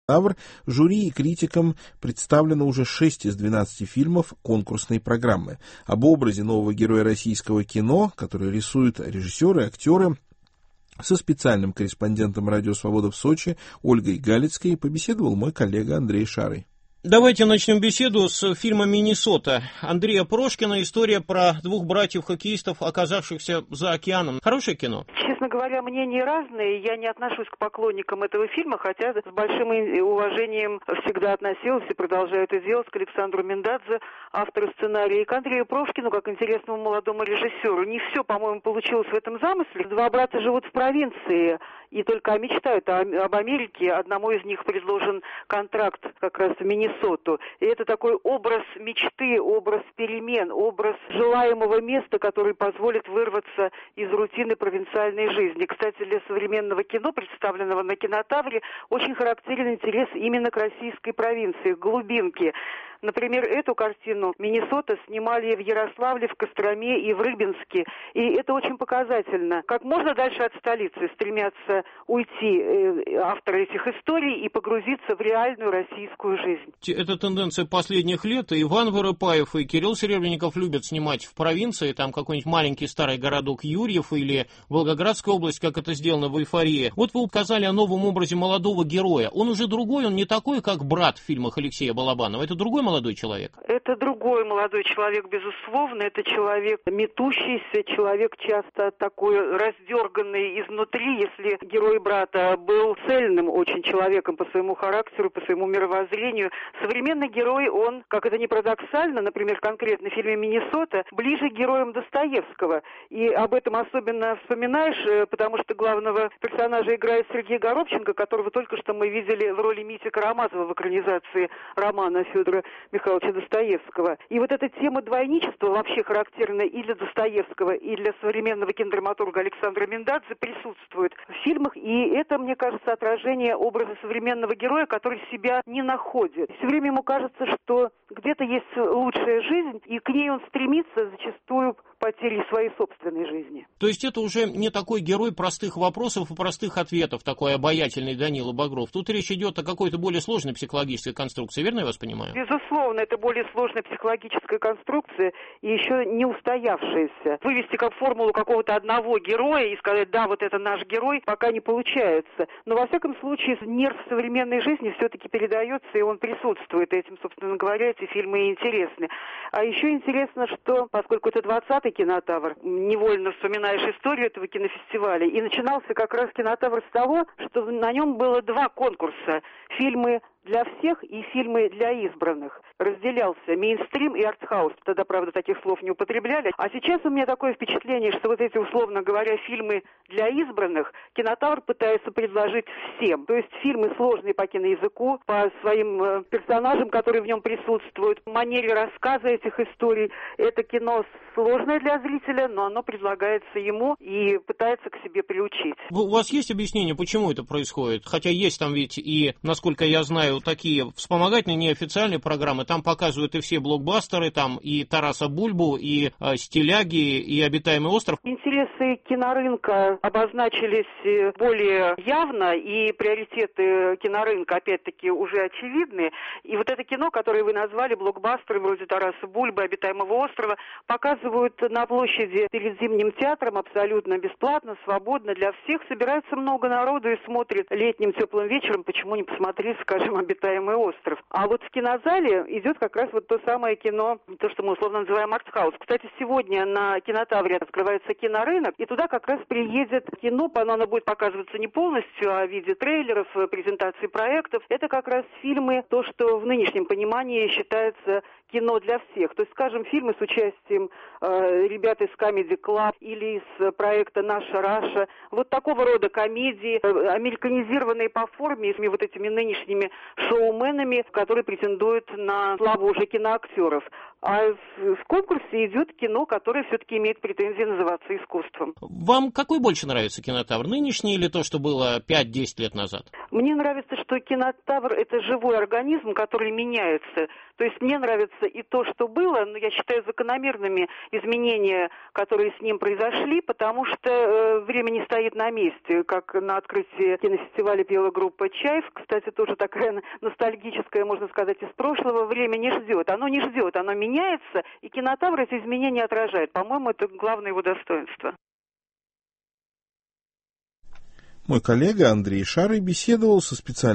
«Тавр» жюри и критикам представлено уже 6 из 12 фильмов конкурсной программы. Об образе нового героя российского кино, который рисуют режиссеры, актеры, со специальным корреспондентом «Радио Свобода» в Сочи Ольгой Галицкой побеседовал мой коллега Андрей Шарый. Давайте начнем беседу с фильма «Миннесота» Андрея Прошкина. История про двух братьев-хоккеистов, оказавшихся за океаном. Хорошее кино? Честно говоря, мнения разные. Я не отношусь к поклонникам этого фильма, хотя с большим уважением всегда относилась и продолжаю это делать к Александру Миндадзе, автору сценария, и к Андрею Прошкину, как интересному молодому режиссеру. Не все, по-моему, получилось в этом замысле. Два брата живут в провинции и только мечтают об Америке. Одному из них предложен контракт как раз в Миннесоту. И это такой образ мечты, образ перемен, образ желаемого места, который позволит вырваться из рутины провинциальной жизни. Кстати, для современного кино, представленного на Кинотавре, очень характерен интерес именно к российской провинции, к глубинке. Например, эту картину «Миннесота» снимали в Ярославле, в Костроме и в Рыбинске. И это очень показательно. Как можно дальше от столицы стремятся уйти авторы этих историй и погрузиться в реальную российскую жизнь. Это тенденция последних лет. Иван Воропаев и Кирилл Серебренников любят снимать в провинции, там какой-нибудь маленький старый городок Юрьев или Волгоградская область, как это сделано в «Эйфории». Вот вы указали о новом образе молодого героя. Он уже другой, он не такой, как брат в фильмах Алексея Балабанова. Это другой молодой человек? Это другой молодой человек, безусловно. Это человек метущийся, человек часто такой раздерганный изнутри. Если герой брата был цельным очень человеком по своему характеру, по своему мировоззрению, современный герой, он, как это ни парадоксально, например, конкретно в фильме «Миннесота», ближе к героям Достоевского. И об этом особенно вспоминаешь, потому что главного персонажа играет Сергей Горобченко, которого только что мы видели в роли Мити Карамазова в экранизации романа Федора Михайловича Достоевского. И вот эта тема двойничества вообще характерна и для Достоевского, и для современного кинодраматурга Александра Миндадзе присутствует в фильмах. И это, мне кажется, отражение образа современного героя, который себя не находит. Все время ему кажется, что где-то есть лучшая жизнь, и к ней он стремится зачастую потерей своей собственной жизни. То есть это уже не такой герой простых вопросов и простых ответов, такой обаятельный Данила Багров. Тут речь идет о какой-то более сложной психологической конструкции, верно я вас понимаю? Безусловно, это более сложная психологическая конструкция и еще не устоявшаяся. Вывести как формулу какого-то одного героя и сказать, да, вот это наш герой, пока не получается. Но во всяком случае нерв современной жизни все-таки передается, и он присутствует. Этим, собственно говоря, эти фильмы и интересны. А еще интересно, что поскольку это 20-й Кинотавр, невольно вспоминаешь историю этого кинофестиваля, и начинался как раз Кинотавр с того, что на нем было два конкурса. Фильмы для всех и фильмы для избранных. Разделялся мейнстрим и артхаус. Тогда, правда, таких слов не употребляли. А сейчас у меня такое впечатление, что вот эти, условно говоря, фильмы для избранных Кинотавр пытается предложить всем. То есть фильмы сложные по киноязыку, по своим персонажам, которые в нем присутствуют, манере рассказа этих историй. Это кино сложное для зрителя, но оно предлагается ему и пытается к себе приучить. У вас есть объяснение, почему это происходит? Хотя есть там ведь и, насколько я знаю, такие вспомогательные неофициальные программы. Там показывают и все блокбастеры, там и Тараса Бульбу, и Стиляги, и Обитаемый остров. Интересы кинорынка обозначились более явно, и приоритеты кинорынка, опять-таки, уже очевидны. И вот это кино, которое вы назвали, блокбастеры вроде Тараса Бульбы, Обитаемого острова, показывают на площади перед Зимним театром абсолютно бесплатно, свободно для всех. Собирается много народу и смотрит летним теплым вечером, почему не посмотреть, скажем, «Обитаемый остров». А вот в кинозале идет как раз вот то самое кино, то, что мы условно называем артхаус. Кстати, сегодня на Кинотавре открывается кинорынок, и туда как раз приедет кино, оно будет показываться не полностью, а в виде трейлеров, презентаций проектов. Это как раз фильмы, то, что в нынешнем понимании считается кино для всех. То есть, скажем, фильмы с участием ребят из Comedy Club или из проекта «Наша Раша». Вот такого рода комедии, американизированные по форме, с вот этими нынешними шоуменами, которые претендуют на славу уже киноактеров. А в конкурсе идет кино, которое все-таки имеет претензии называться искусством. Вам какой больше нравится кинотавр, нынешний или то, что было 5-10 лет назад? Мне нравится, что кинотавр – это живой организм, который меняется. То есть мне нравится и то, что было, но я считаю закономерными изменения, которые с ним произошли, потому что время не стоит на месте. Как на открытии кинофестиваля пела группа «Чайф», кстати, тоже такая ностальгическая, можно сказать, из прошлого. Время не ждет, оно меняется, и кинотавр эти изменения отражает. По-моему, это главное его достоинство. Мой коллега Андрей Шарый беседовал со специалистом